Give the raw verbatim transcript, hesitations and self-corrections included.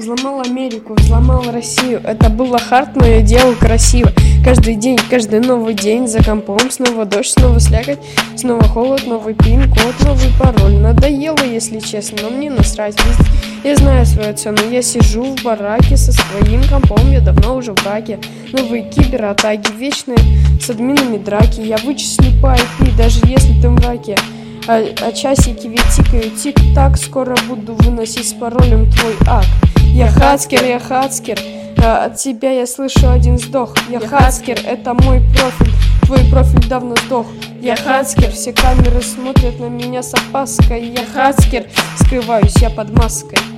Взломал Америку, взломал Россию. Это было хард, но я делал красиво. Каждый день, каждый новый день за компом. Снова дождь, снова слякоть, снова холод, новый пин-код, новый пароль. Надоело, если честно, но мне насрать. Я знаю свою цену, я сижу в бараке со своим компом. Я давно уже в браке. Новые кибератаки, вечные с админами драки. Я вычислю по ай пи, даже если ты в мраке. А, а часики ведь тикают, тик-так. Скоро буду выносить с паролем твой ак. Я хацкер, я хацкер, а от тебя я слышу один вздох. Я хацкер, это мой профиль, твой профиль давно сдох. Я хацкер, все камеры смотрят на меня с опаской. Я хацкер, скрываюсь я под маской.